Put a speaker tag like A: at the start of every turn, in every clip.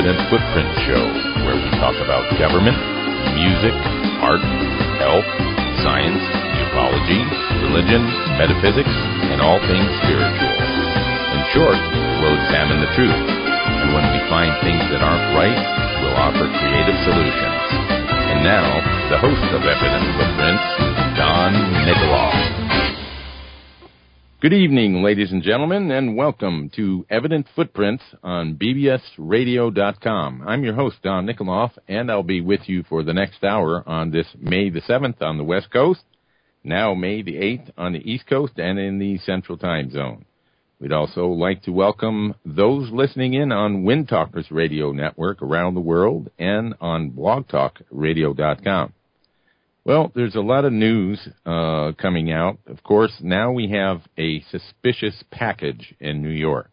A: Evident Footprint Show, where we talk about government, music, art, health, science, ufology, religion, metaphysics, and all things spiritual. In short, we'll examine the truth, and when we find things that aren't right, we'll offer creative solutions. And now, the host of Evident Footprints, Don Nikoloff. Good evening, ladies and gentlemen, and welcome to Evident Footprints on bbsradio.com. I'm your host, Don Nikoloff, and I'll be with you for the next hour on this May the 7th on the West Coast, now May the 8th on the East Coast and in the Central Time Zone. We'd also like to welcome those listening in on Wind Talkers Radio Network around the world and on blogtalkradio.com. Well, there's a lot of news coming out. Of course, now we have a suspicious package in New York.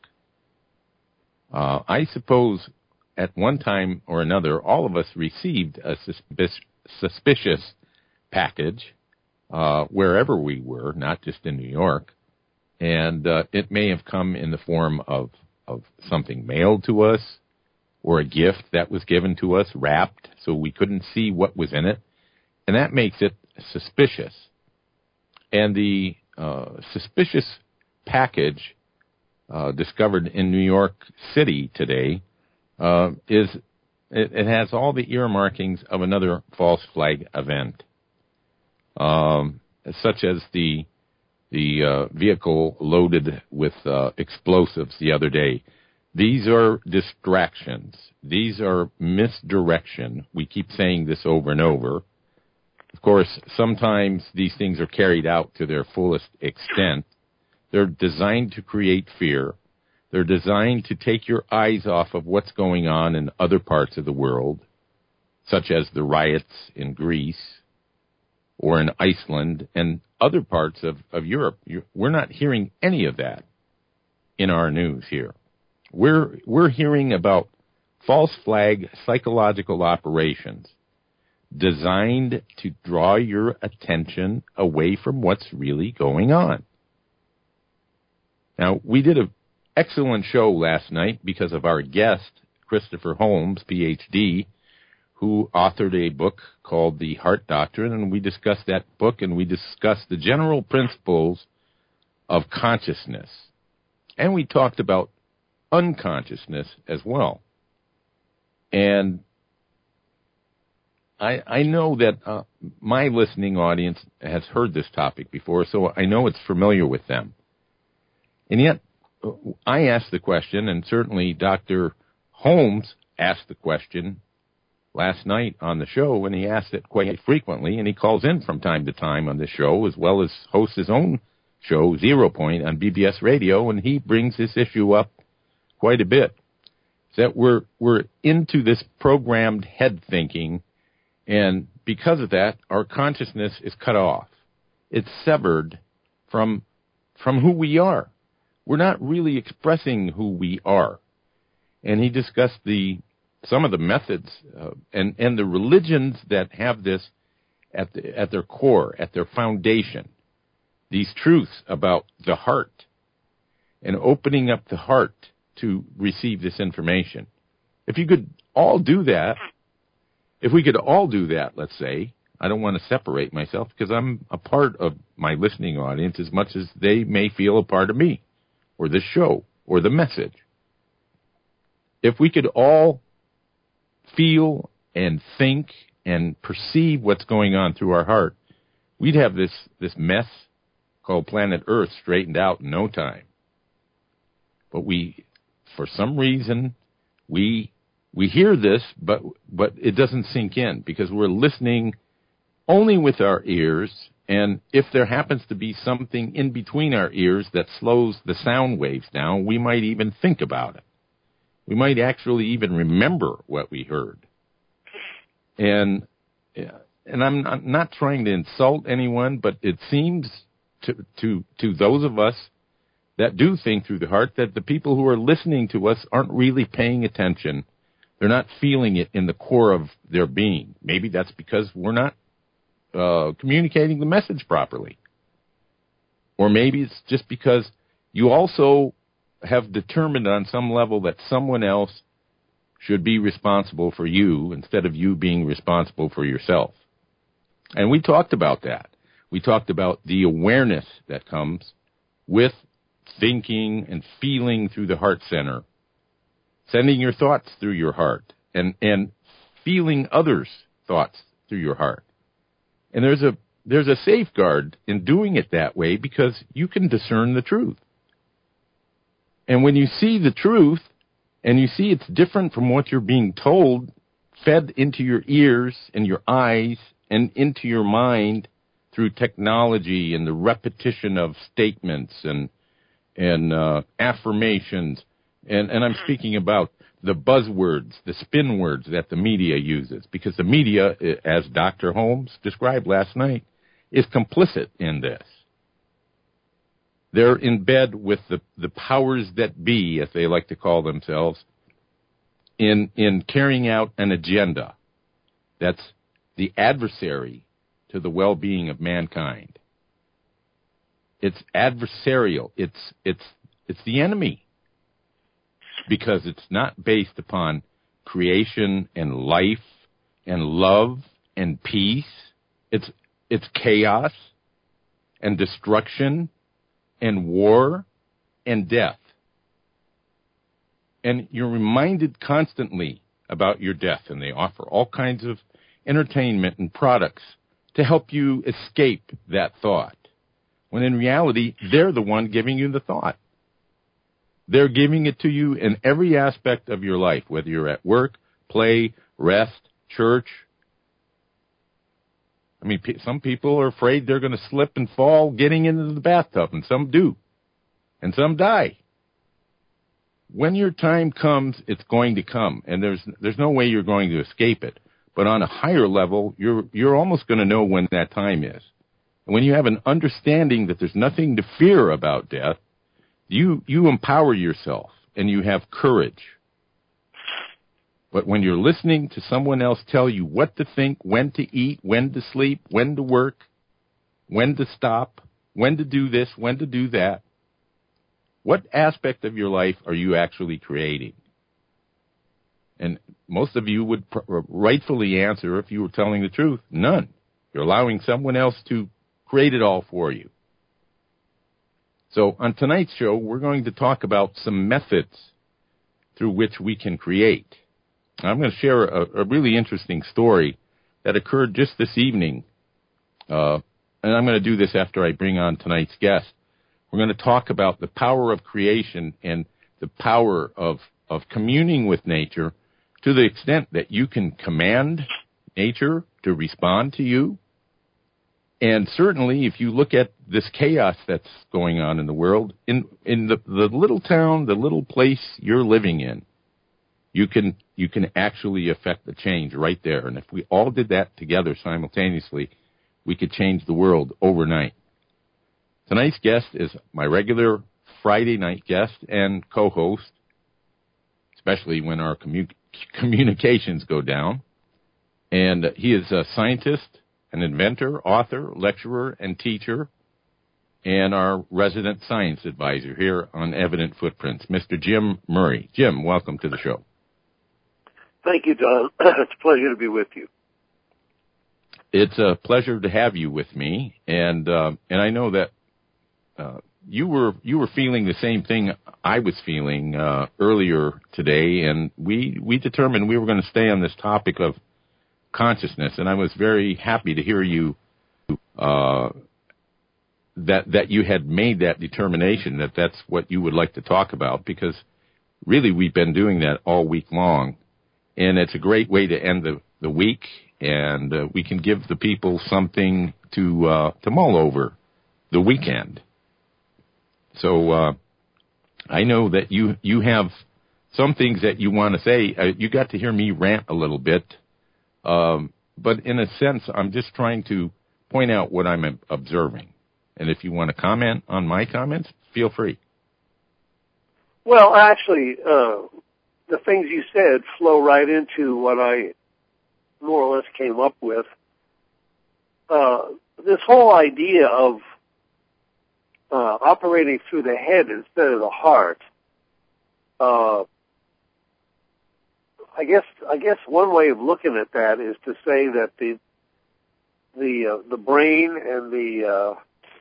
A: I suppose at one time or another, all of us received a suspicious package wherever we were, not just in New York. And it may have come in the form of something mailed to us or a gift that was given to us, wrapped, so we couldn't see what was in it. And that makes it suspicious. And the suspicious package discovered in New York City today it has all the earmarkings of another false flag event, such as the vehicle loaded with explosives the other day. These are distractions. These are misdirection. We keep saying this over and over. Of course, sometimes these things are carried out to their fullest extent. They're designed to create fear. They're designed to take your eyes off of what's going on in other parts of the world, such as the riots in Greece or in Iceland and other parts of Europe. We're not hearing any of that in our news here. We're hearing about false flag psychological operations designed to draw your attention away from what's really going on. Now, we did an excellent show last night because of our guest, Christopher Holmes, Ph.D., who authored a book called The Heart Doctrine, and we discussed that book, and we discussed the general principles of consciousness. And we talked about unconsciousness as well. And I know that my listening audience has heard this topic before, so I know it's familiar with them. And yet, I asked the question, and certainly Dr. Holmes asked the question last night on the show, and he asked it quite frequently, and he calls in from time to time on the show, as well as hosts his own show, Zero Point, on BBS Radio, and he brings this issue up quite a bit. That we're into this programmed head thinking, and because of that, our consciousness is cut off. It's severed from who we are. We're not really expressing who we are. And he discussed some of the methods and the religions that have this at their core, at their foundation. These truths about the heart and opening up the heart to receive this information. If you could all do that, if we could all do that, let's say, I don't want to separate myself because I'm a part of my listening audience as much as they may feel a part of me or this show or the message. If we could all feel and think and perceive what's going on through our heart, we'd have this mess called planet Earth straightened out in no time. But for some reason, we hear this, but it doesn't sink in because we're listening only with our ears, and if there happens to be something in between our ears that slows the sound waves down, we might even think about it. We might actually even remember what we heard. And I'm not trying to insult anyone, but it seems to those of us that do think through the heart that the people who are listening to us aren't really paying attention. They're not feeling it in the core of their being. Maybe that's because we're not communicating the message properly. Or maybe it's just because you also have determined on some level that someone else should be responsible for you instead of you being responsible for yourself. And we talked about that. We talked about the awareness that comes with thinking and feeling through the heart center, sending your thoughts through your heart, and feeling others' thoughts through your heart. And there's a safeguard in doing it that way because you can discern the truth. And when you see the truth and you see it's different from what you're being told, fed into your ears and your eyes and into your mind through technology and the repetition of statements and affirmations, and I'm speaking about the buzzwords, the spin words that the media uses, because the media, as Dr. Holmes described last night, is complicit in this. They're in bed with the powers that be, as they like to call themselves, in carrying out an agenda that's the adversary to the well-being of mankind. It's adversarial. It's the enemy because it's not based upon creation and life and love and peace. It's chaos and destruction and war and death. And you're reminded constantly about your death, and they offer all kinds of entertainment and products to help you escape that thought, when in reality, they're the one giving you the thought. They're giving it to you in every aspect of your life, whether you're at work, play, rest, church. I mean, some people are afraid they're going to slip and fall getting into the bathtub, and some do, and some die. When your time comes, it's going to come, and there's no way you're going to escape it. But on a higher level, you're almost going to know when that time is. And when you have an understanding that there's nothing to fear about death, you empower yourself and you have courage. But when you're listening to someone else tell you what to think, when to eat, when to sleep, when to work, when to stop, when to do this, when to do that, what aspect of your life are you actually creating? And most of you would rightfully answer, if you were telling the truth, none. You're allowing someone else to create it all for you. So on tonight's show, we're going to talk about some methods through which we can create. I'm going to share a really interesting story that occurred just this evening. And I'm going to do this after I bring on tonight's guest. We're going to talk about the power of creation and the power of communing with nature to the extent that you can command nature to respond to you. And certainly, if you look at this chaos that's going on in the world, in the little town, the little place you're living in, you can actually affect the change right there. And if we all did that together simultaneously, we could change the world overnight. Tonight's guest is my regular Friday night guest and co-host, especially when our communications go down. And he is a scientist, an inventor, author, lecturer, and teacher, and our resident science advisor here on Evident Footprints, Mr. Jim Murray. Jim, welcome to the show.
B: Thank you, Don. It's a pleasure to be with you.
A: It's a pleasure to have you with me, and I know that you were feeling the same thing I was feeling earlier today, and we determined we were going to stay on this topic of consciousness, and I was very happy to hear you that you had made that determination that that's what you would like to talk about, because really we've been doing that all week long, and it's a great way to end the week, and we can give the people something to mull over the weekend. So I know that you have some things that you want to say. You got to hear me rant a little bit, but in a sense, I'm just trying to point out what I'm observing. And if you want to comment on my comments, feel free.
B: Well, actually, the things you said flow right into what I more or less came up with. This whole idea of operating through the head instead of the heart. I guess one way of looking at that is to say that the brain and the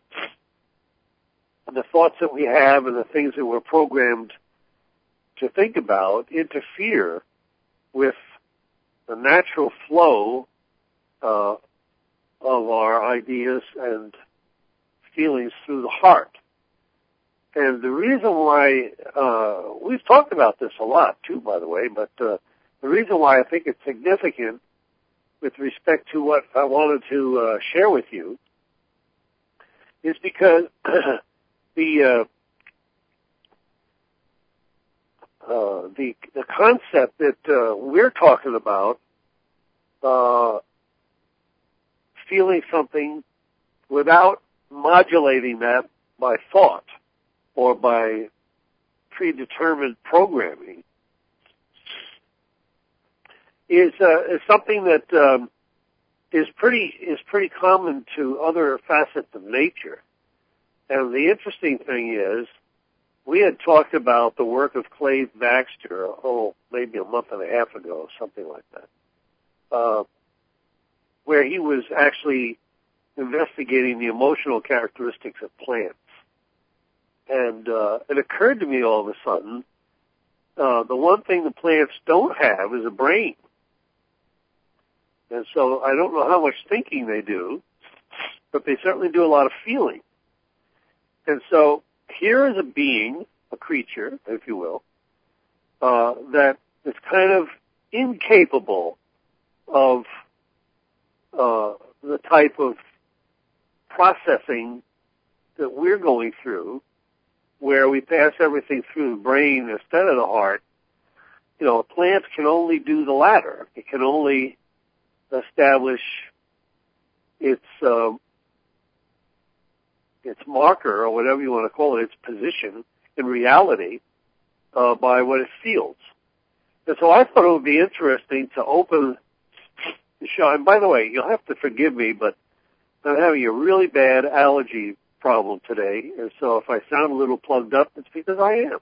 B: thoughts that we have and the things that we're programmed to think about interfere with the natural flow of our ideas and feelings through the heart. And the reason why, we've talked about this a lot too, by the way, but the reason why I think it's significant with respect to what I wanted to share with you is because the concept that we're talking about, feeling something without modulating that by thought or by predetermined programming, is something that is pretty common to other facets of nature. And the interesting thing is, we had talked about the work of Clay Baxter, maybe a month and a half ago, something like that, where he was actually investigating the emotional characteristics of plants. And it occurred to me all of a sudden, the one thing the plants don't have is a brain. And so I don't know how much thinking they do, but they certainly do a lot of feeling. And so here is a being, a creature, if you will, that is kind of incapable of the type of processing that we're going through, where we pass everything through the brain instead of the heart. You know, plants can only do the latter. It can only establish its marker, or whatever you want to call it, its position in reality, by what it feels. And so I thought it would be interesting to open the show. And by the way, you'll have to forgive me, but I'm having a really bad allergy problem today, and so if I sound a little plugged up, it's because I am.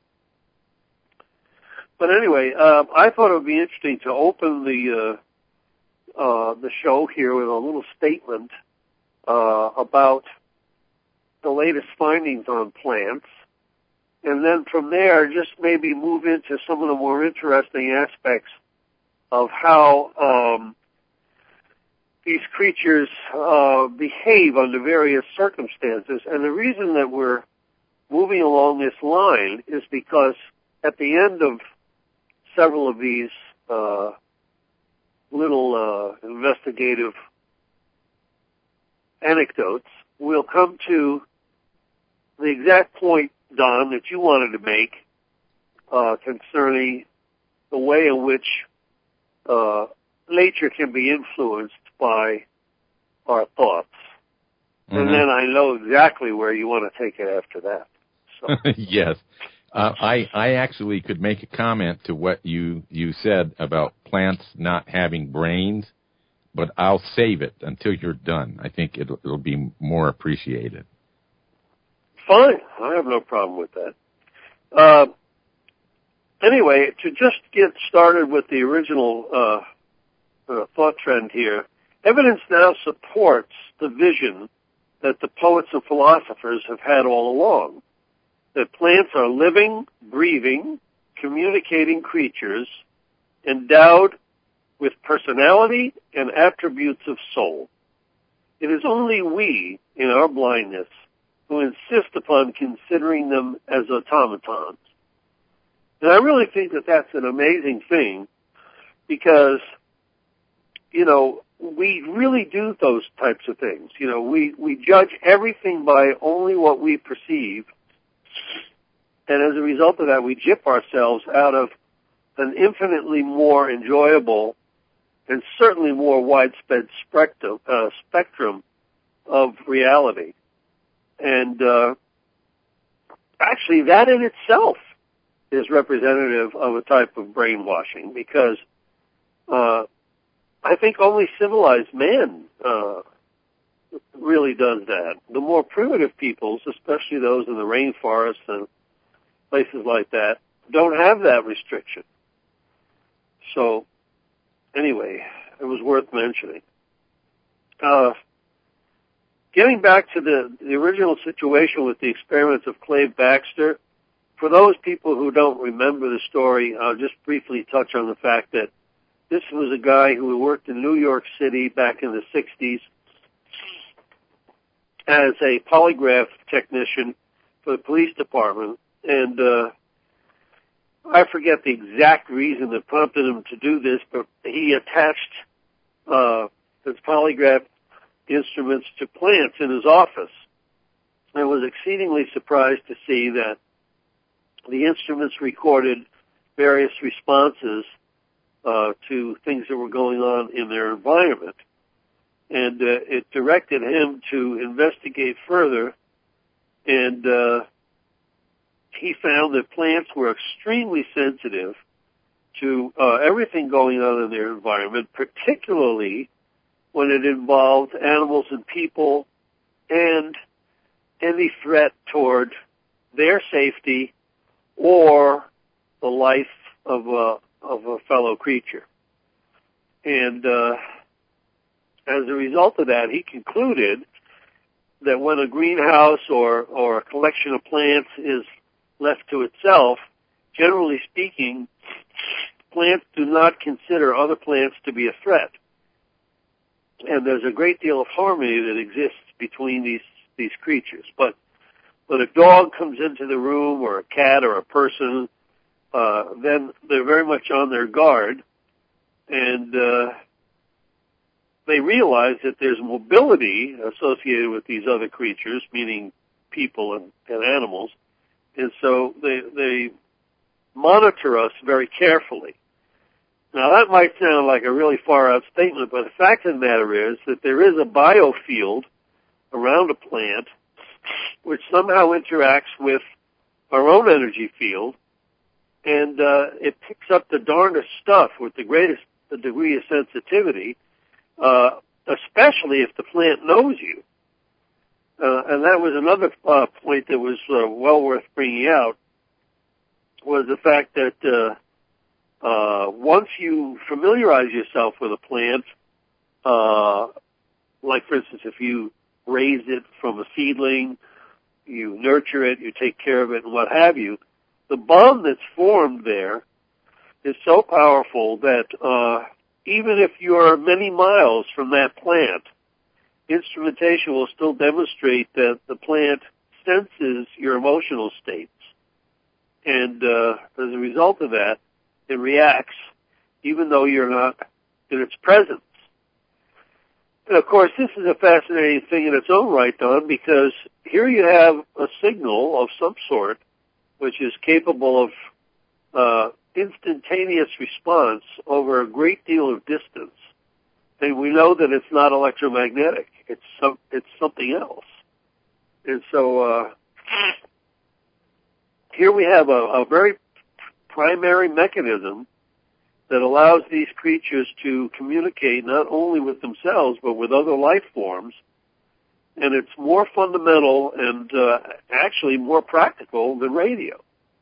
B: But anyway, I thought it would be interesting to open the show here with a little statement about the latest findings on plants, and then from there just maybe move into some of the more interesting aspects of how these creatures behave under various circumstances. And the reason that we're moving along this line is because at the end of several of these little investigative anecdotes, we'll come to the exact point, Don, that you wanted to make concerning the way in which nature can be influenced by our thoughts. Mm-hmm. And then I know exactly where you want to take it after that. So.
A: Yes. I actually could make a comment to what you said about plants not having brains, but I'll save it until you're done. I think it'll be more appreciated.
B: Fine. I have no problem with that. Anyway, to just get started with the original thought trend here, evidence now supports the vision that the poets and philosophers have had all along, that plants are living, breathing, communicating creatures endowed with personality and attributes of soul. It is only we, in our blindness, who insist upon considering them as automatons. And I really think that that's an amazing thing because, you know, we really do those types of things. You know, we judge everything by only what we perceive. And as a result of that, we gyp ourselves out of an infinitely more enjoyable and certainly more widespread spectrum of reality. And actually, that in itself is representative of a type of brainwashing, because I think only civilized man really does that. The more primitive peoples, especially those in the rainforests and places like that, don't have that restriction. So, anyway, it was worth mentioning. Getting back to the original situation with the experiments of Clave Baxter, for those people who don't remember the story, I'll just briefly touch on the fact that this was a guy who worked in New York City back in the 60s as a polygraph technician for the police department. And I forget the exact reason that prompted him to do this, but he attached his polygraph instruments to plants in his office. I was exceedingly surprised to see that the instruments recorded various responses to things that were going on in their environment. And it directed him to investigate further, and he found that plants were extremely sensitive to everything going on in their environment, particularly when it involved animals and people and any threat toward their safety or the life of a fellow creature. And as a result of that, he concluded that when a greenhouse or a collection of plants is left to itself, generally speaking, plants do not consider other plants to be a threat. And there's a great deal of harmony that exists between these creatures. But when a dog comes into the room, or a cat, or a person, then they're very much on their guard, and they realize that there's mobility associated with these other creatures, meaning people and animals, and so they monitor us very carefully. Now, that might sound like a really far-out statement, but the fact of the matter is that there is a biofield around a plant which somehow interacts with our own energy field, and it picks up the darndest stuff with the greatest degree of sensitivity, especially if the plant knows you. And that was another point that was well worth bringing out, was the fact that once you familiarize yourself with a plant, like, for instance, if you raise it from a seedling, you nurture it, you take care of it, and what have you, the bond that's formed there is so powerful that even if you're many miles from that plant, instrumentation will still demonstrate that the plant senses your emotional states. And as a result of that, it reacts even though you're not in its presence. And of course, this is a fascinating thing in its own right, Don, because here you have a signal of some sort which is capable of instantaneous response over a great deal of distance. And we know that it's not electromagnetic. It's something else. And so here we have a very primary mechanism that allows these creatures to communicate not only with themselves but with other life forms. And it's more fundamental and actually more practical than radio.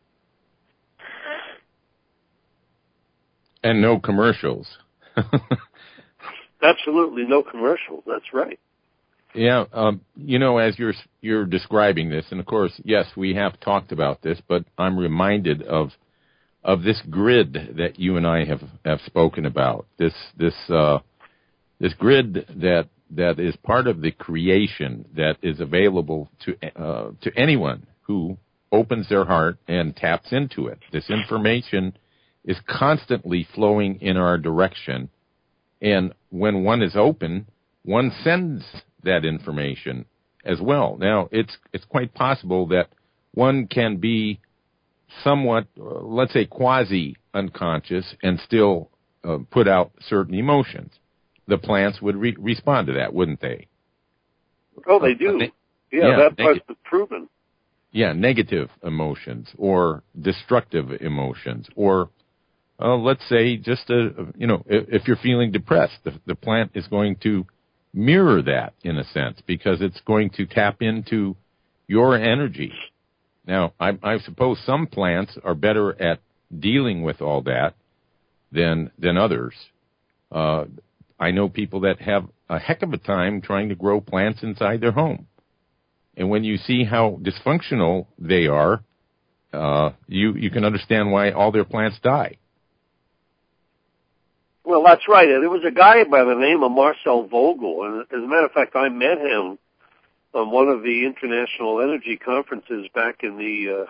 A: And no commercials.
B: Absolutely no commercials. That's right.
A: Yeah, as you're describing this, and of course, yes, we have talked about this, but I'm reminded of this grid that you and I have spoken about. This grid that is part of the creation that is available to anyone who opens their heart and taps into it. This information is constantly flowing in our direction, and when one is open, one sends that information as well. Now, it's quite possible that one can be somewhat, let's say, quasi-unconscious and still put out certain emotions. The plants would respond to that, wouldn't they?
B: Oh, they do. That part's been proven.
A: Yeah, negative emotions or destructive emotions, or let's say just if you're feeling depressed, the plant is going to mirror that in a sense because it's going to tap into your energy. Now, I suppose some plants are better at dealing with all that. than others. I know people that have a heck of a time trying to grow plants inside their home. And when you see how dysfunctional they are, you can understand why all their plants die.
B: Well, that's right. There was a guy by the name of Marcel Vogel, and as a matter of fact, I met him on one of the international energy conferences back in the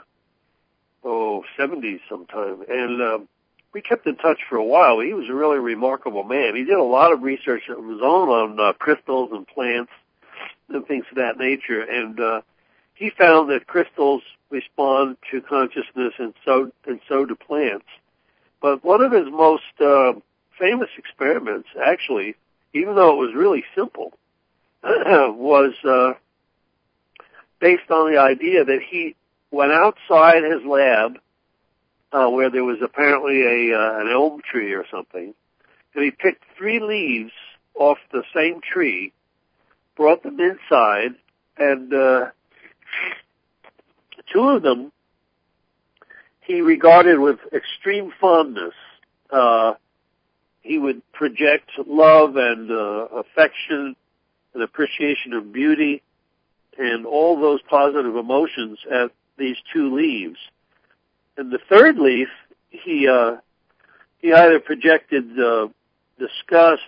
B: 70s sometime, and we kept in touch for a while. He was a really remarkable man. He did a lot of research of his own on crystals and plants and things of that nature, and he found that crystals respond to consciousness, and so do plants. But one of his most famous experiments, actually, even though it was really simple, was based on the idea that he went outside his lab, where there was apparently an elm tree or something, and he picked 3 leaves off the same tree, brought them inside, and 2 of them he regarded with extreme fondness. He would project love and affection and appreciation of beauty and all those positive emotions at these 2 leaves. And the 3rd leaf, he either projected disgust,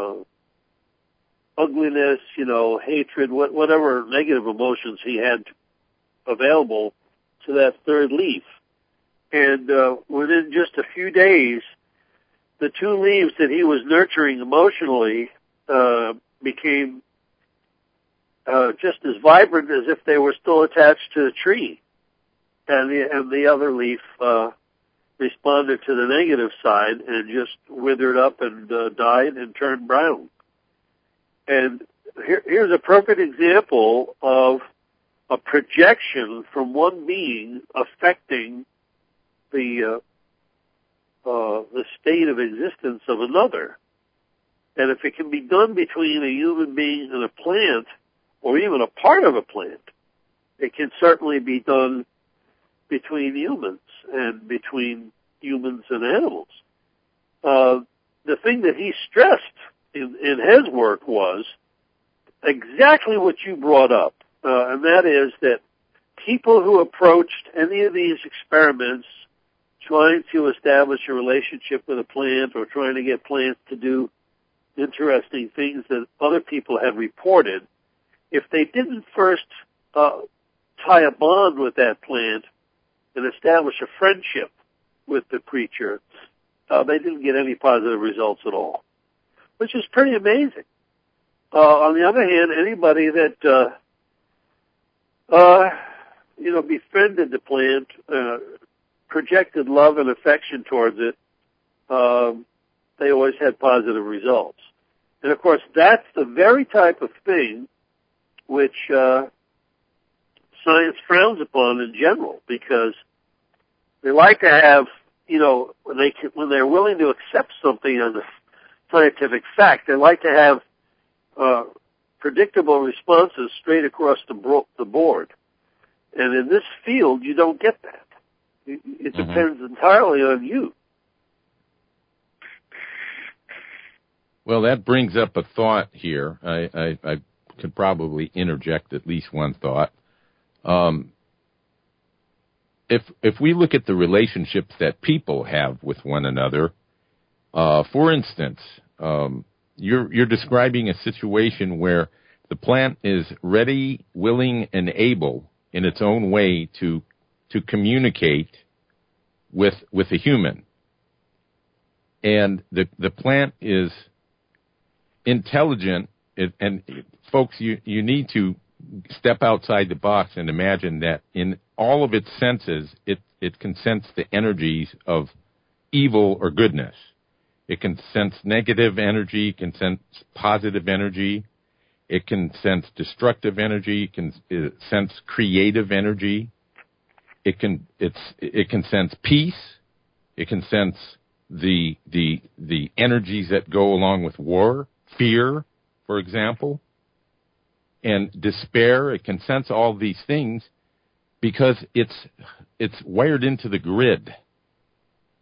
B: ugliness, hatred, whatever negative emotions he had available to that 3rd leaf. And within just a few days, the 2 leaves that he was nurturing emotionally became just as vibrant as if they were still attached to the tree. And the other leaf responded to the negative side and just withered up and died and turned brown. And here's a perfect example of a projection from one being affecting the state of existence of another. And if it can be done between a human being and a plant, or even a part of a plant, it can certainly be done between humans and between humans and animals. The thing that he stressed in his work was exactly what you brought up, and that is that people who approached any of these experiments trying to establish a relationship with a plant or trying to get plants to do interesting things that other people had reported, if they didn't first tie a bond with that plant and establish a friendship with the creature, they didn't get any positive results at all, which is pretty amazing. On the other hand, anybody that befriended the plant, projected love and affection towards it, they always had positive results. And of course, that's the very type of thing which science frowns upon in general, because they like to have, when they're willing to accept something as a scientific fact, they like to have predictable responses straight across the board. And in this field, you don't get that. It depends entirely on you.
A: Well, that brings up a thought here. I could probably interject at least one thought. If we look at the relationships that people have with one another, for instance, you're describing a situation where the plant is ready, willing, and able in its own way to communicate with a human. And the plant is intelligent, and folks, you need to step outside the box and imagine that in all of its senses, it can sense the energies of evil or goodness. It can sense negative energy, can sense positive energy. It can sense destructive energy, it can sense creative energy. It can sense peace. It can sense the energies that go along with war, fear, for example, and despair. It can sense all these things because it's wired into the grid.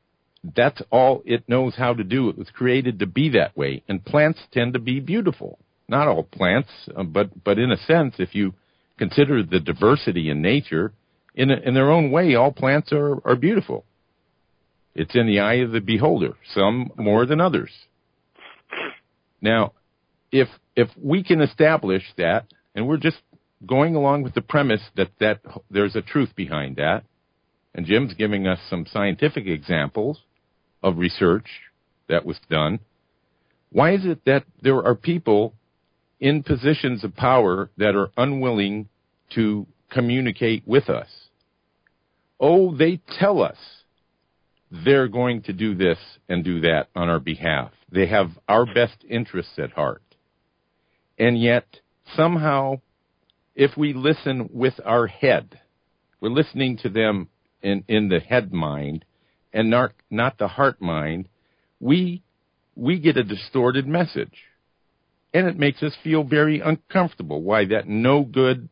A: that's all it knows how to do. It was created to be that way. And plants tend to be beautiful. Not all plants, but in a sense, if you consider the diversity in nature, in their own way, all plants are beautiful. It's in the eye of the beholder, some more than others. Now, if we can establish that, and we're just going along with the premise that there's a truth behind that, and Jim's giving us some scientific examples of research that was done, why is it that there are people in positions of power that are unwilling to communicate with us? Oh, they tell us they're going to do this and do that on our behalf. They have our best interests at heart. And yet, somehow, if we listen with our head, we're listening to them in the head mind and not the heart mind, we get a distorted message. And it makes us feel very uncomfortable. Why that no good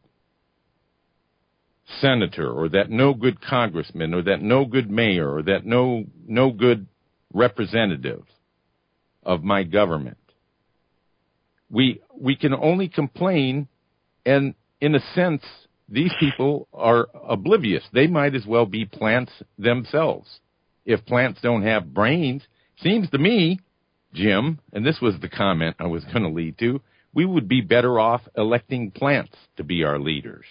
A: senator or that no good congressman or that no good mayor or that no good representative of my government. We can only complain, and in a sense, these people are oblivious. They might as well be plants themselves. If plants don't have brains, seems to me, Jim, and this was the comment I was going to lead to, we would be better off electing plants to be our leaders.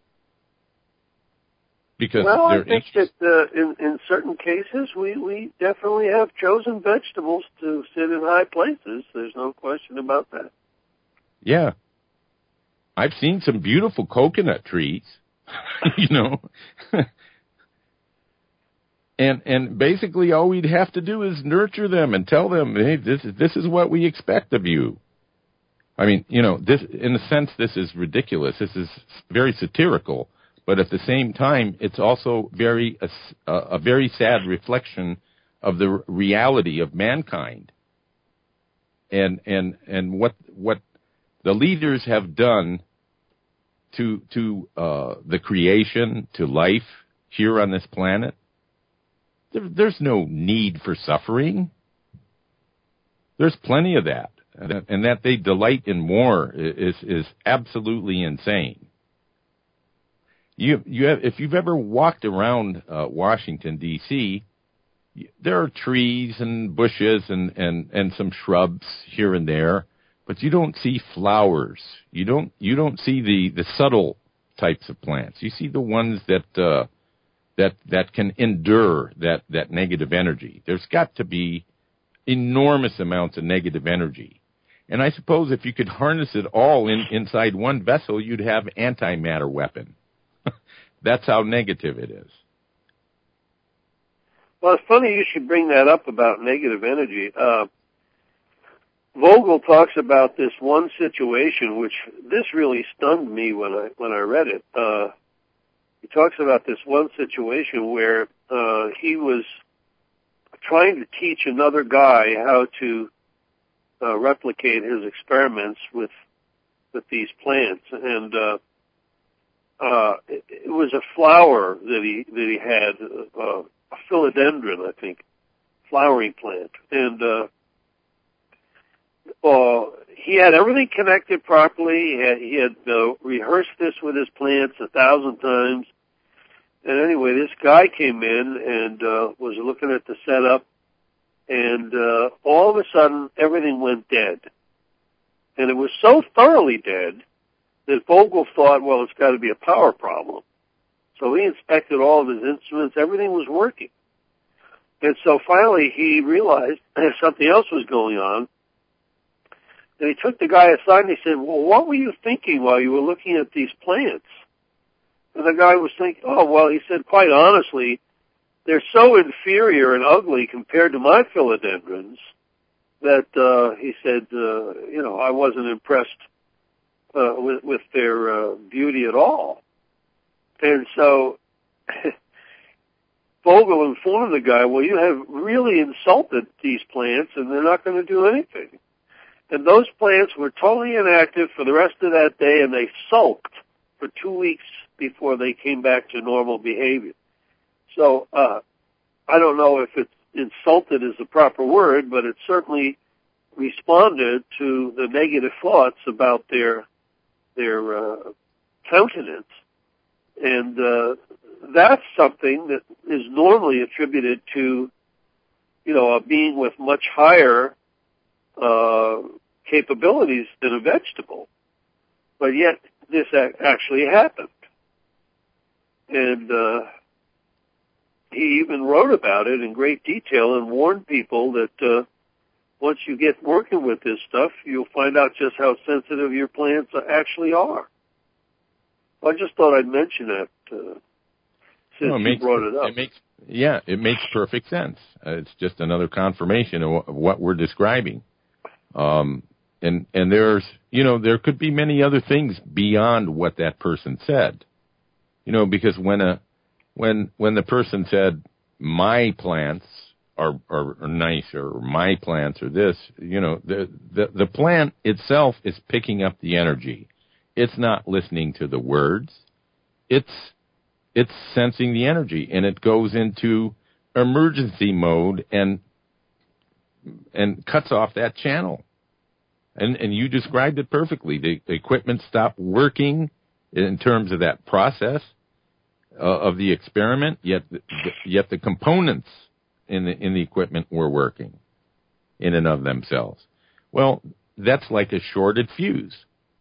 A: Because
B: I think that in certain cases, we definitely have chosen vegetables to sit in high places. There's no question about that.
A: Yeah. I've seen some beautiful coconut trees, you know. And basically all we'd have to do is nurture them and tell them, hey, this is what we expect of you. I mean, you know, this, in a sense, this is ridiculous. This is very satirical. But at the same time, it's also a very sad reflection of the reality of mankind, and what the leaders have done to the creation, to life here on this planet. There's no need for suffering. There's plenty of that, and that they delight in more is absolutely insane. If you've ever walked around Washington, D.C., there are trees and bushes and some shrubs here and there, but you don't see flowers. You don't see the subtle types of plants. You see the ones that can endure that negative energy. There's got to be enormous amounts of negative energy. And I suppose if you could harness it all inside one vessel, you'd have antimatter weapon. That's how negative it is.
B: Well, it's funny you should bring that up about negative energy. Vogel talks about this one situation, which this really stunned me when I read it. He talks about this one situation where he was trying to teach another guy how to replicate his experiments with these plants, and it was a flower that he had, a philodendron, I think, flowering plant, and he had everything connected properly. He had rehearsed this with his plants 1,000 times. And anyway, this guy came in and was looking at the setup, and all of a sudden, everything went dead. And it was so thoroughly dead that Vogel thought, well, it's got to be a power problem. So he inspected all of his instruments. Everything was working. And so finally he realized something else was going on. And he took the guy aside and he said, well, what were you thinking while you were looking at these plants? And the guy was thinking, oh, well, he said, quite honestly, they're so inferior and ugly compared to my philodendrons that, he said, I wasn't impressed with their beauty at all. And so Vogel informed the guy, well, you have really insulted these plants, and they're not going to do anything. And those plants were totally inactive for the rest of that day, and they sulked for 2 weeks before they came back to normal behavior. So I don't know if it's insulted is the proper word, but it certainly responded to the negative thoughts about their countenance. And that's something that is normally attributed to, a being with much higher capabilities than a vegetable. But yet, this actually happened. And he even wrote about it in great detail and warned people that once you get working with this stuff, you'll find out just how sensitive your plants actually are. I just thought I'd mention that since you brought it up.
A: It makes perfect sense. It's just another confirmation of what we're describing. And there's, there could be many other things beyond what that person said. Because when the person said, my plants are nice, or my plants are this, the plant itself is picking up the energy. It's not listening to the words. It's sensing the energy, and it goes into emergency mode and cuts off that channel. And you described it perfectly. The equipment stopped working in terms of that process of the experiment, yet the components in the equipment were working in and of themselves. Well, that's like a shorted fuse.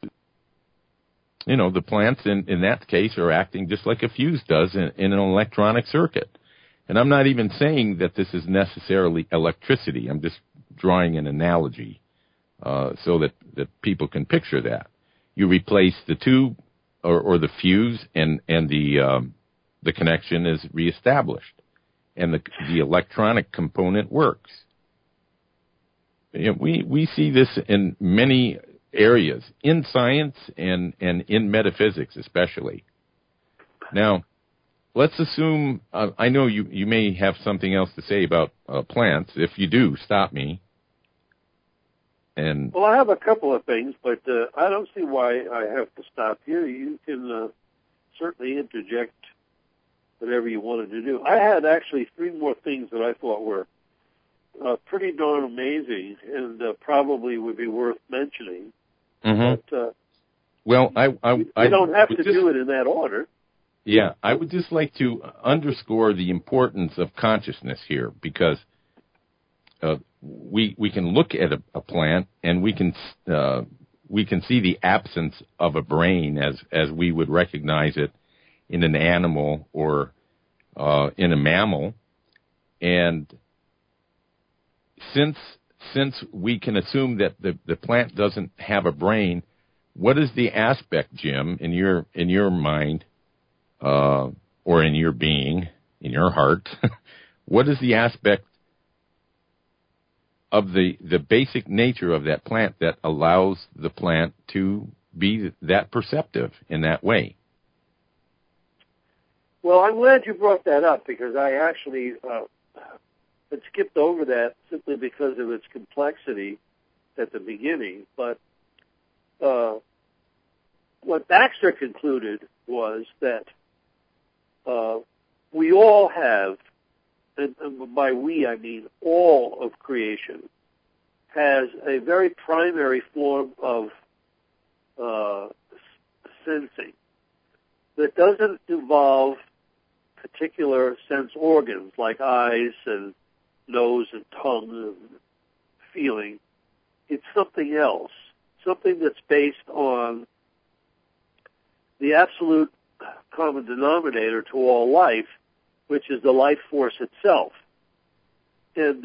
A: The plants in that case are acting just like a fuse does in an electronic circuit. And I'm not even saying that this is necessarily electricity. I'm just drawing an analogy so that people can picture that. You replace the tube or the fuse, and the connection is reestablished, and the electronic component works. We see this in many areas, in science and in metaphysics especially. Now, let's assume, I know you may have something else to say about plants. If you do, stop me.
B: Well, I have a couple of things, but I don't see why I have to stop you. You can certainly interject whatever you wanted to do. I had actually 3 more things that I thought were pretty darn amazing and probably would be worth mentioning.
A: Mm-hmm.
B: But,
A: I
B: don't have to do it in that order.
A: Yeah, I would just like to underscore the importance of consciousness here, because we can look at a plant and we can see the absence of a brain as we would recognize it in an animal or in a mammal, and since we can assume that the plant doesn't have a brain, what is the aspect, Jim, in your mind, or in your being, in your heart, what is the aspect of the basic nature of that plant that allows the plant to be that perceptive in that way?
B: Well, I'm glad you brought that up, because I actually had skipped over that simply because of its complexity at the beginning. But what Baxter concluded was that we all have, and by we I mean all of creation, has a very primary form of sensing that doesn't involve particular sense organs like eyes and nose and tongue and feeling. It's something else, something that's based on the absolute common denominator to all life, which is the life force itself. And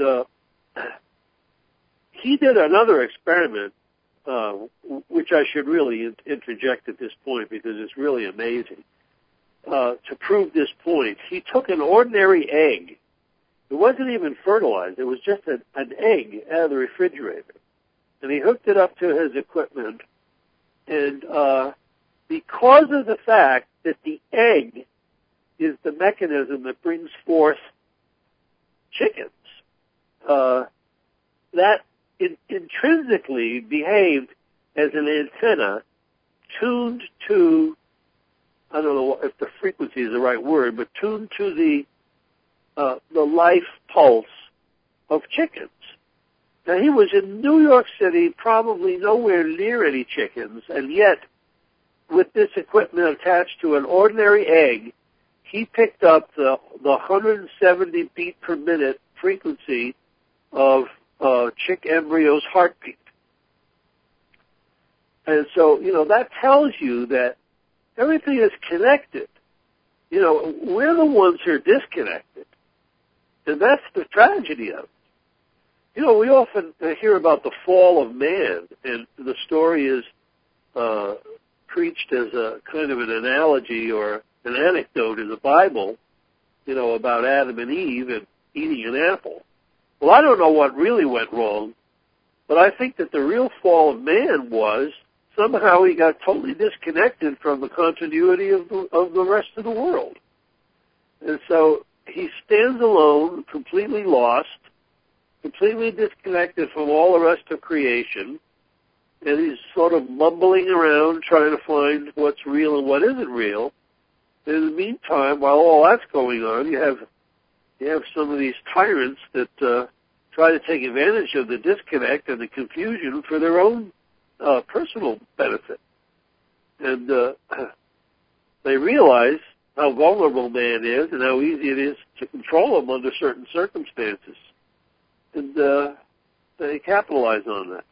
B: he did another experiment, which I should really interject at this point because it's really amazing. To prove this point, he took an ordinary egg. It wasn't even fertilized. It was just an egg out of the refrigerator. And he hooked it up to his equipment. And because of the fact that the egg is the mechanism that brings forth chickens, that intrinsically behaved as an antenna tuned to, I don't know if the frequency is the right word, but tuned to the life pulse of chickens. Now, he was in New York City, probably nowhere near any chickens, and yet, with this equipment attached to an ordinary egg, he picked up the 170 beat per minute frequency of chick embryo's heartbeat. And so, that tells you that everything is connected. We're the ones who are disconnected. And that's the tragedy of it. We often hear about the fall of man, and the story is preached as a kind of an analogy or an anecdote in the Bible, about Adam and Eve and eating an apple. Well, I don't know what really went wrong, but I think that the real fall of man was somehow he got totally disconnected from the continuity of the rest of the world. And so he stands alone, completely lost, completely disconnected from all the rest of creation, and he's sort of mumbling around trying to find what's real and what isn't real. And in the meantime, while all that's going on, you have some of these tyrants that try to take advantage of the disconnect and the confusion for their own personal benefit. And they realize how vulnerable man is and how easy it is to control him under certain circumstances. And they capitalize on that.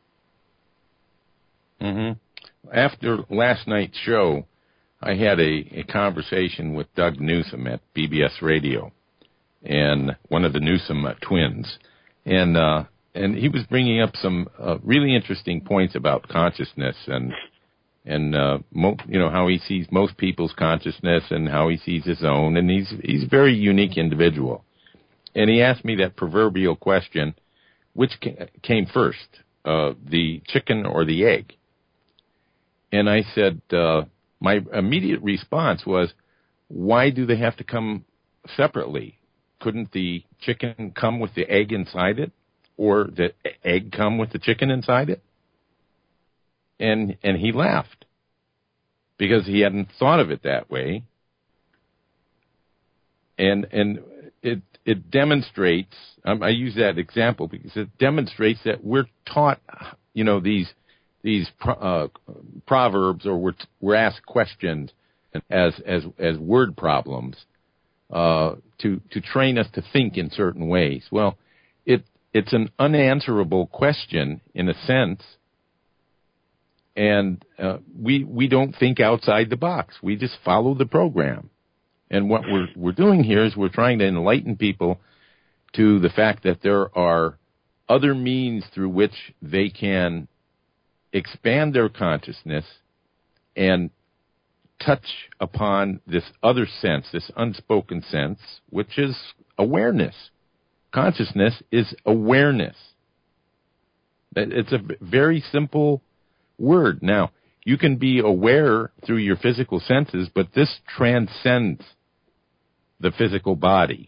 A: Mm-hmm. After last night's show, I had a conversation with Doug Newsom at BBS Radio, and one of the Newsom twins, and he was bringing up some really interesting points about consciousness and how he sees most people's consciousness and how he sees his own, and he's a very unique individual. And he asked me that proverbial question, which came first, the chicken or the egg? And I said, my immediate response was, why do they have to come separately? Couldn't the chicken come with the egg inside it? Or the egg come with the chicken inside it? And he laughed, because he hadn't thought of it that way. And it demonstrates, I use that example because it demonstrates that we're taught, these proverbs, or we're asked questions as word problems to train us to think in certain ways. Well, it's an unanswerable question in a sense, and we don't think outside the box. We just follow the program. And what we're doing here is we're trying to enlighten people to the fact that there are other means through which they can expand their consciousness and touch upon this other sense, this unspoken sense, which is awareness. Consciousness is awareness. It's a very simple word. Now, you can be aware through your physical senses, but this transcends the physical body.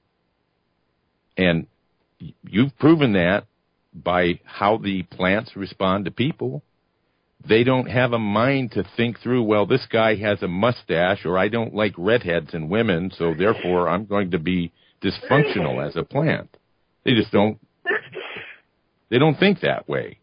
A: And you've proven that by how the plants respond to people. They don't have a mind to think through, well, this guy has a mustache, or I don't like redheads in women, so therefore I'm going to be dysfunctional as a plant. They just don't think that way.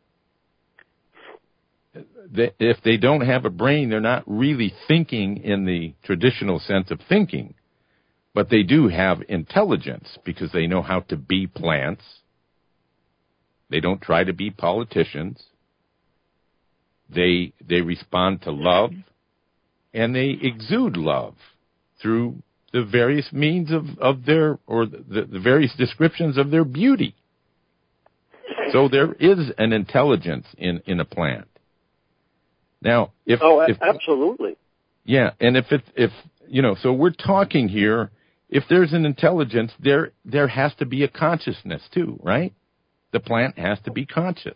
A: If they don't have a brain, they're not really thinking in the traditional sense of thinking. But they do have intelligence because they know how to be plants. They don't try to be politicians. They respond to love, and they exude love through the various means of their, or the various descriptions of their beauty. So there is an intelligence in a plant. Now, if
B: absolutely.
A: Yeah, and if so we're talking here, if there's an intelligence, there has to be a consciousness too, right? The plant has to be conscious.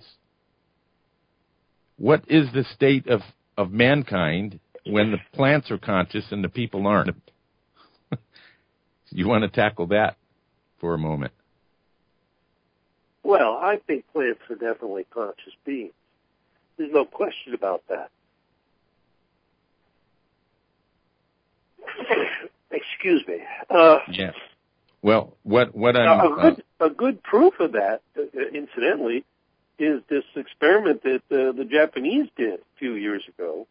A: What is the state of mankind when the plants are conscious and the people aren't? You want to tackle that for a moment?
B: Well, I think plants are definitely conscious beings. There's no question about that. Excuse me.
A: Yes. Well, what
B: I'm a good proof of that, incidentally, is this experiment that the Japanese did a few years ago.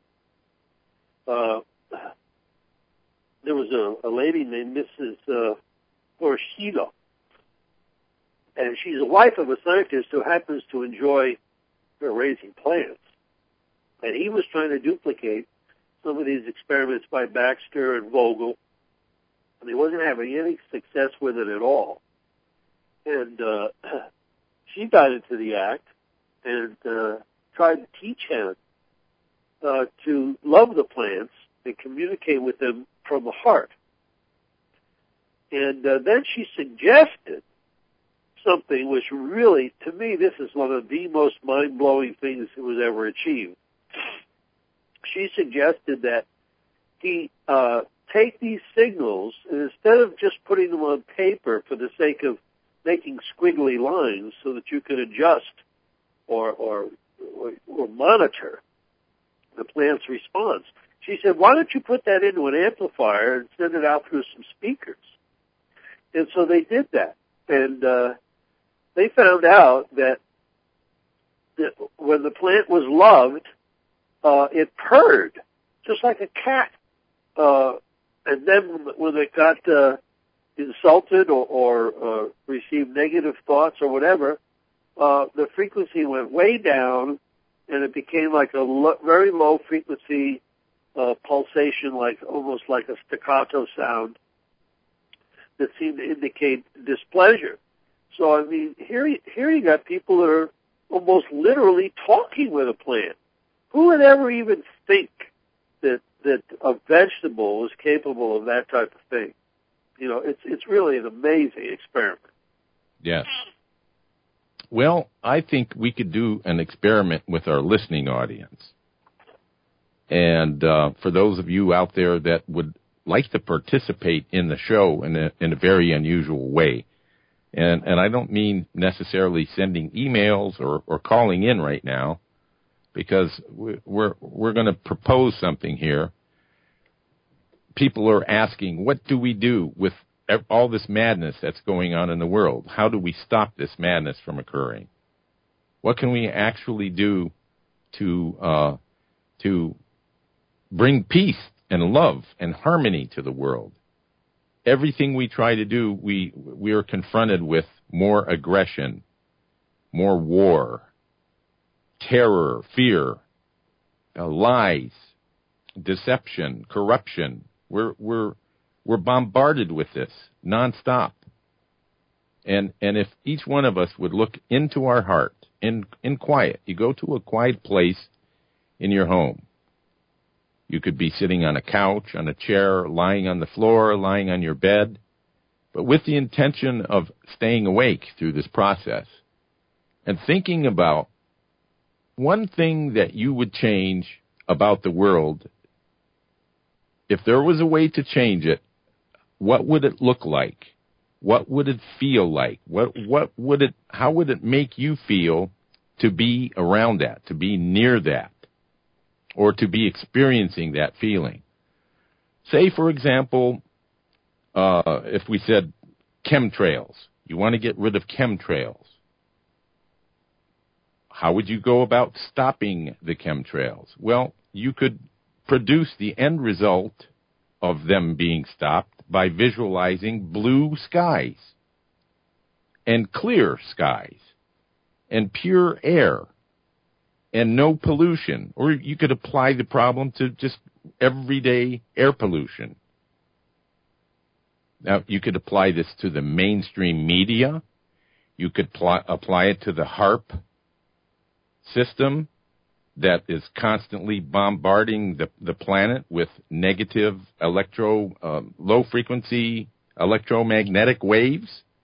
B: There was a lady named Mrs. Horshida, and she's the wife of a scientist who happens to enjoy raising plants. And he was trying to duplicate some of these experiments by Baxter and Vogel, and he wasn't having any success with it at all. And she got into the act and tried to teach him to love the plants and communicate with them from the heart. And then she suggested something which really, to me, this is one of the most mind-blowing things that was ever achieved. She suggested that he take these signals, and instead of just putting them on paper for the sake of making squiggly lines so that you could adjust or monitor the plant's response, she said, why don't you put that into an amplifier and send it out through some speakers? And so they did that. And they found out that when the plant was loved, it purred, just like a cat. And then when it got insulted or received negative thoughts or whatever, the frequency went way down, and it became like a very low frequency pulsation, almost like a staccato sound that seemed to indicate displeasure. So, I mean, here you got people that are almost literally talking with a plant. Who would ever even think that a vegetable is capable of that type of thing? You know, it's really an amazing experiment.
A: Yes. Well, I think we could do an experiment with our listening audience. And for those of you out there that would like to participate in the show in a very unusual way, and I don't mean necessarily sending emails or calling in right now, because we're going to propose something here. People are asking, what do we do with all this madness that's going on in the world? How do we stop this madness from occurring? What can we actually do to bring peace and love and harmony to the world? Everything we try to do, we are confronted with more aggression, more war, terror, fear, lies, deception, corruption. We're bombarded with this nonstop. And if each one of us would look into our heart in quiet, you go to a quiet place in your home. You could be sitting on a couch, on a chair, lying on the floor, lying on your bed, but with the intention of staying awake through this process and thinking about one thing that you would change about the world. If there was a way to change it, what would it look like? What would it feel like? How would it make you feel to be around that, to be near that, or to be experiencing that feeling? Say, for example, if we said chemtrails, you want to get rid of chemtrails. How would you go about stopping the chemtrails? Well, you could produce the end result of them being stopped by visualizing blue skies and clear skies and pure air and no pollution. Or you could apply the problem to just everyday air pollution. Now, you could apply this to the mainstream media. You could apply it to the HAARP system that is constantly bombarding the planet with negative low-frequency electromagnetic waves.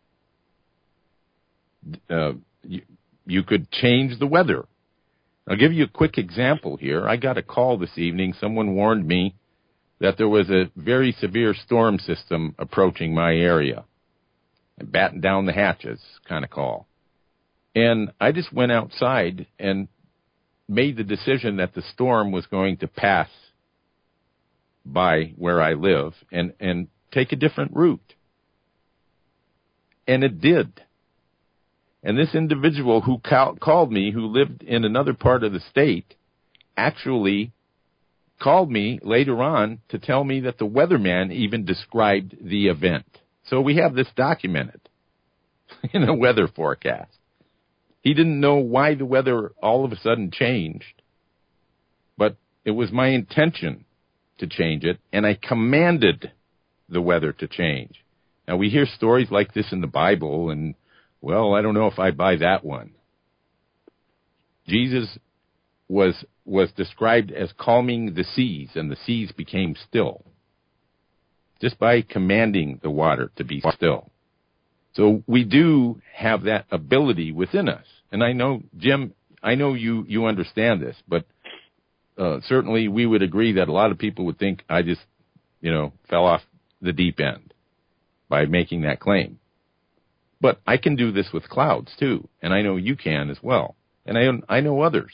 A: You could change the weather. I'll give you a quick example here. I got a call this evening. Someone warned me that there was a very severe storm system approaching my area. And batten down the hatches kind of call. And I just went outside and made the decision that the storm was going to pass by where I live and take a different route. And it did. And this individual who called me, who lived in another part of the state, actually called me later on to tell me that the weatherman even described the event. So we have this documented in a weather forecast. He didn't know why the weather all of a sudden changed, but it was my intention to change it, and I commanded the weather to change. Now, we hear stories like this in the Bible, and, well, I don't know if I buy that one. Jesus was described as calming the seas, and the seas became still, just by commanding the water to be still. So we do have that ability within us. And I know, Jim, I know you understand this, but certainly we would agree that a lot of people would think I just, fell off the deep end by making that claim. But I can do this with clouds, too, and I know you can as well. And I know others.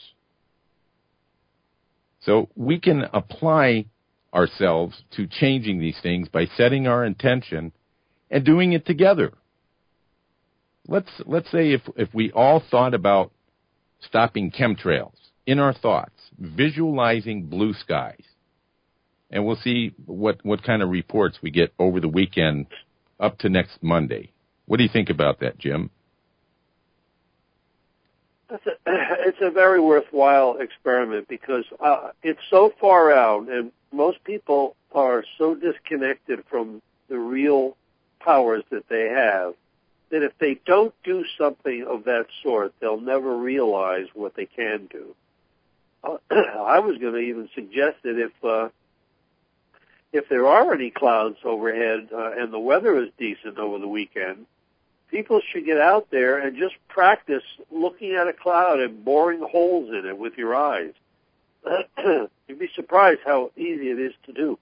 A: So we can apply ourselves to changing these things by setting our intention and doing it together. Let's say if we all thought about stopping chemtrails in our thoughts, visualizing blue skies, and we'll see what kind of reports we get over the weekend up to next Monday. What do you think about that, Jim?
B: It's a very worthwhile experiment because it's so far out, and most people are so disconnected from the real powers that they have that if they don't do something of that sort, they'll never realize what they can do. I was going to even suggest that if there are any clouds overhead and the weather is decent over the weekend, people should get out there and just practice looking at a cloud and boring holes in it with your eyes. You'd be surprised how easy it is to do.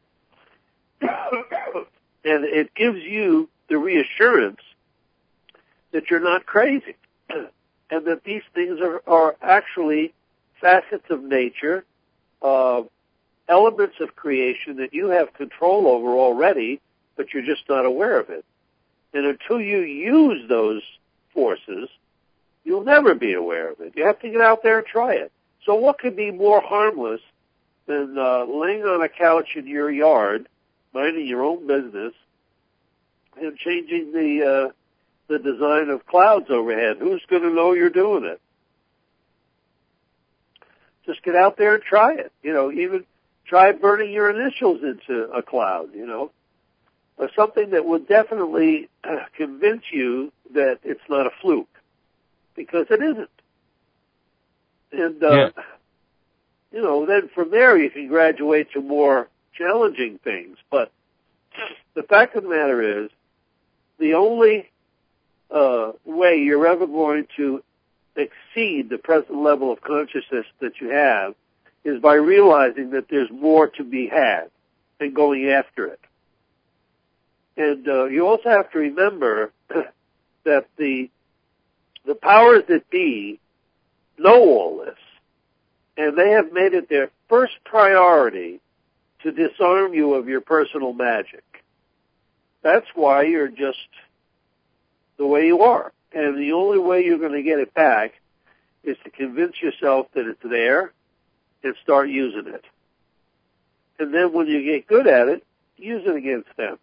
B: And it gives you the reassurance that you're not crazy and that these things are actually facets of nature, elements of creation that you have control over already, but you're just not aware of it. And until you use those forces, you'll never be aware of it. You have to get out there and try it. So what could be more harmless than laying on a couch in your yard, minding your own business, and changing the design of clouds overhead? Who's going to know you're doing it? Just get out there and try it. Even try burning your initials into a cloud, or something that would definitely convince you that it's not a fluke, because it isn't. And, then from there you can graduate to more challenging things. But the fact of the matter is, the only way you're ever going to exceed the present level of consciousness that you have is by realizing that there's more to be had and going after it. And you also have to remember that the powers that be know all this, and they have made it their first priority to disarm you of your personal magic. That's why you're just the way you are. And the only way you're going to get it back is to convince yourself that it's there and start using it. And then when you get good at it, use it against them.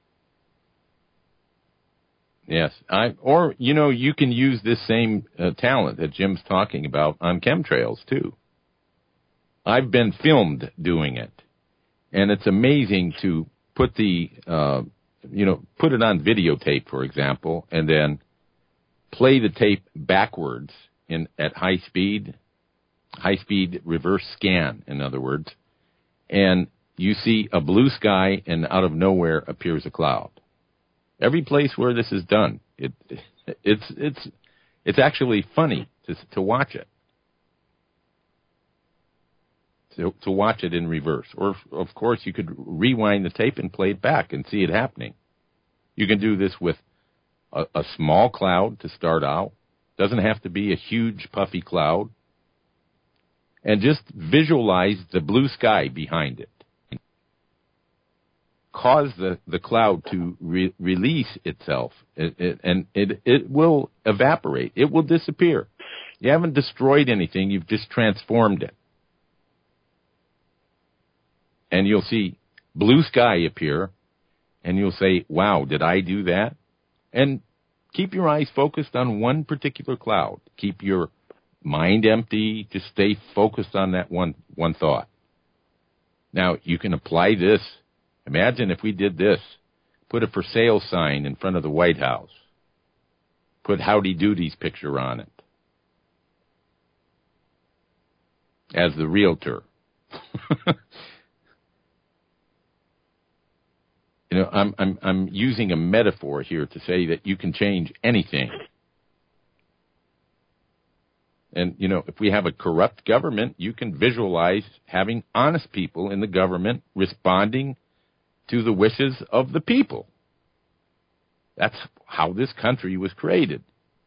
A: Yes. You can use this same talent that Jim's talking about on chemtrails, too. I've been filmed doing it. And it's amazing to put put it on videotape, for example, and then play the tape backwards at high speed reverse scan, in other words, and you see a blue sky, and out of nowhere appears a cloud. Every place where this is done, it's actually funny to watch it. To watch it in reverse. Or, of course, you could rewind the tape and play it back and see it happening. You can do this with a small cloud to start out. Doesn't have to be a huge, puffy cloud. And just visualize the blue sky behind it. cause the cloud to release itself, and it will evaporate. It will disappear. You haven't destroyed anything. You've just transformed it. And you'll see blue sky appear, and you'll say, wow, did I do that? And keep your eyes focused on one particular cloud. Keep your mind empty. Just stay focused on that one thought. Now, you can apply this. Imagine if we did this. Put a for sale sign in front of the White House. Put Howdy Doody's picture on it as the realtor. You know, I'm using a metaphor here to say that you can change anything. And, you know, if we have a corrupt government, you can visualize having honest people in the government responding to the wishes of the people. That's how this country was created.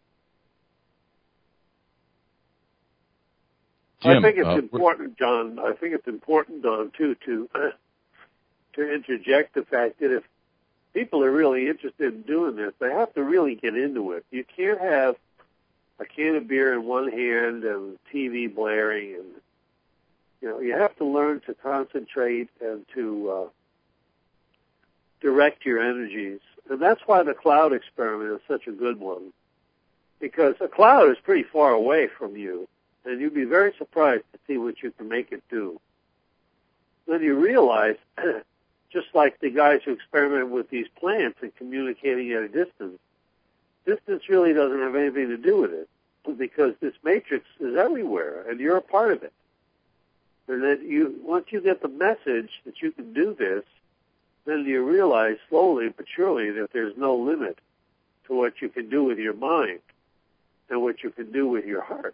A: Jim,
B: I think it's important, John. I think it's important, Don, too, to interject the fact that if people are really interested in doing this, they have to really get into it. You can't have a can of beer in one hand and TV blaring, and you have to learn to concentrate and to direct your energies. And that's why the cloud experiment is such a good one, because a cloud is pretty far away from you, and you'd be very surprised to see what you can make it do. Then you realize, just like the guys who experimented with these plants and communicating at a distance really doesn't have anything to do with it, because this matrix is everywhere, and you're a part of it. And then once you get the message that you can do this, then you realize slowly but surely that there's no limit to what you can do with your mind and what you can do with your heart.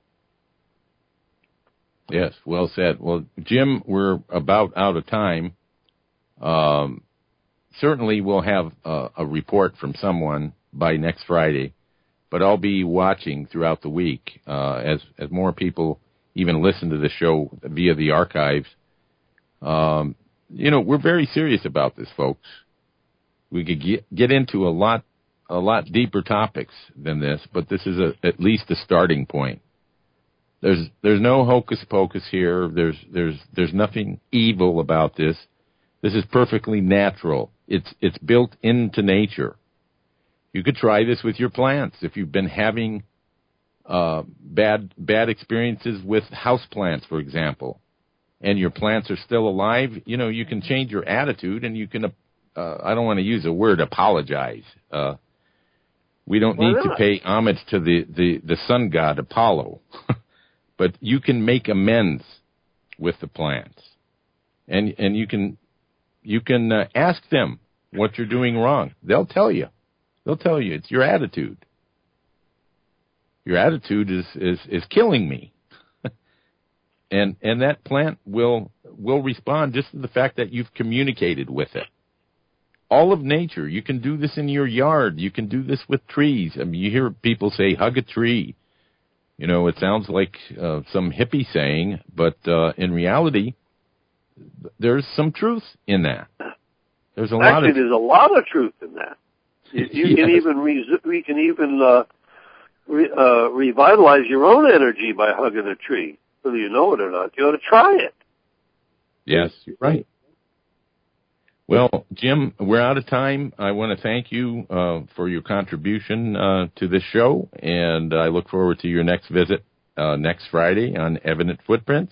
A: Yes, well said. Well, Jim, we're about out of time. Certainly we'll have a report from someone by next Friday, but I'll be watching throughout the week as more people even listen to the show via the archives. We're very serious about this, folks. We could get into a lot deeper topics than this, but this is at least a starting point. There's no hocus pocus here. There's nothing evil about this. This is perfectly natural. It's built into nature. You could try this with your plants. If you've been having bad experiences with house plants, for example, and your plants are still alive, you can change your attitude, and you can, I don't want to use the word apologize. We don't need to pay homage to the sun god Apollo, but you can make amends with the plants, and you can ask them what you're doing wrong. They'll tell you. It's your attitude. Your attitude is killing me. And that plant will respond just to the fact that you've communicated with it. All of nature, you can do this in your yard. You can do this with trees. I mean, you hear people say, hug a tree. It sounds like some hippie saying, but in reality, there's some truth in that. There's a lot
B: of truth in that. You can even revitalize your own energy by hugging a tree, whether you know it or not. You ought to try it.
A: Yes, you're right. Well, Jim, we're out of time. I want to thank you for your contribution to this show, and I look forward to your next visit next Friday on Evident Footprints.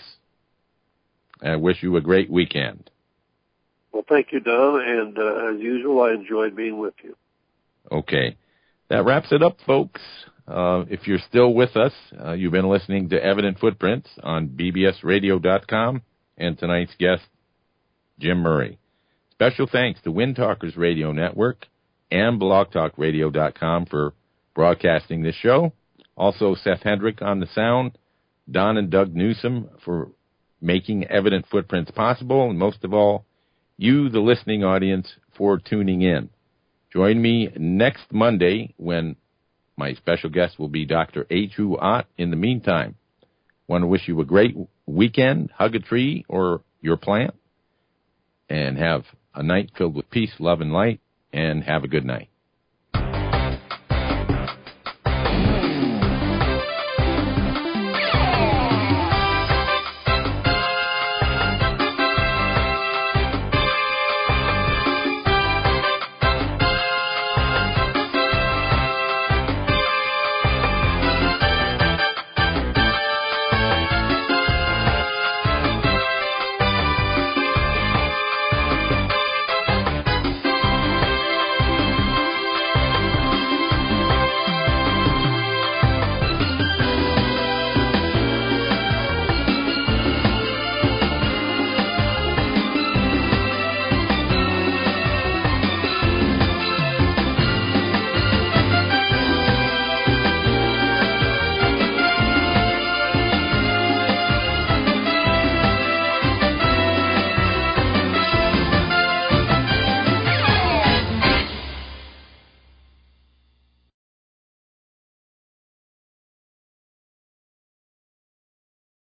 A: I wish you a great weekend.
B: Well, thank you, Don, and as usual, I enjoyed being with you.
A: Okay. That wraps it up, folks. If you're still with us, you've been listening to Evident Footprints on bbsradio.com and tonight's guest, Jim Murray. Special thanks to Wind Talkers Radio Network and blogtalkradio.com for broadcasting this show. Also, Seth Hendrick on the sound, Don and Doug Newsom for making Evident Footprints possible, and most of all, you, the listening audience, for tuning in. Join me next Monday when my special guest will be Dr. H.U. Ott. In the meantime, want to wish you a great weekend. Hug a tree or your plant, and have a night filled with peace, love, and light, and have a good night.